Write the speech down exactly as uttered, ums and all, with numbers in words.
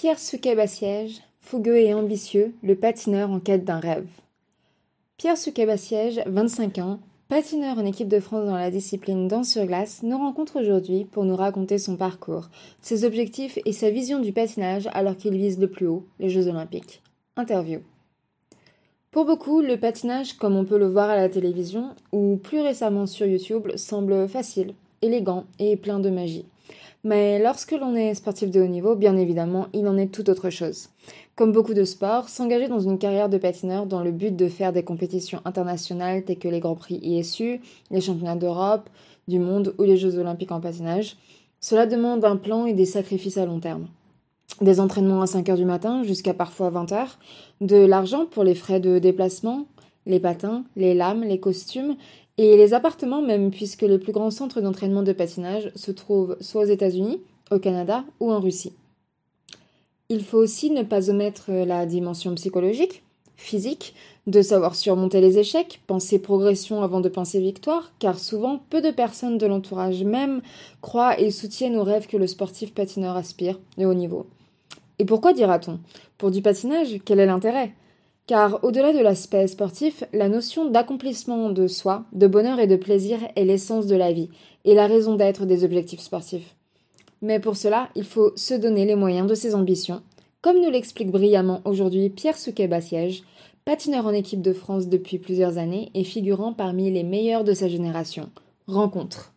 Pierre Souquet-Bassiège, fougueux et ambitieux, le patineur en quête d'un rêve. Pierre Souquet-Bassiège, vingt-cinq ans, patineur en équipe de France dans la discipline danse sur glace, nous rencontre aujourd'hui pour nous raconter son parcours, ses objectifs et sa vision du patinage alors qu'il vise le plus haut, les Jeux Olympiques. Interview. Pour beaucoup, le patinage, comme on peut le voir à la télévision, ou plus récemment sur YouTube, semble facile, élégant et plein de magie. Mais lorsque l'on est sportif de haut niveau, bien évidemment, il en est tout autre chose. Comme beaucoup de sports, s'engager dans une carrière de patineur dans le but de faire des compétitions internationales telles que les Grands Prix I S U, les Championnats d'Europe, du monde ou les Jeux Olympiques en patinage, cela demande un plan et des sacrifices à long terme. Des entraînements à cinq heures du matin jusqu'à parfois vingt heures, de l'argent pour les frais de déplacement, les patins, les lames, les costumes et les appartements même, puisque les plus grands centres d'entraînement de patinage se trouvent soit aux États-Unis, au Canada ou en Russie. Il faut aussi ne pas omettre la dimension psychologique, physique, de savoir surmonter les échecs, penser progression avant de penser victoire, car souvent peu de personnes de l'entourage même croient et soutiennent aux rêves que le sportif patineur aspire, le haut niveau. Et pourquoi dira-t-on ? Pour du patinage, quel est l'intérêt ? Car au-delà de l'aspect sportif, la notion d'accomplissement de soi, de bonheur et de plaisir est l'essence de la vie et la raison d'être des objectifs sportifs. Mais pour cela, il faut se donner les moyens de ses ambitions, comme nous l'explique brillamment aujourd'hui Pierre Souquet-Bassiège, patineur en équipe de France depuis plusieurs années et figurant parmi les meilleurs de sa génération. Rencontre.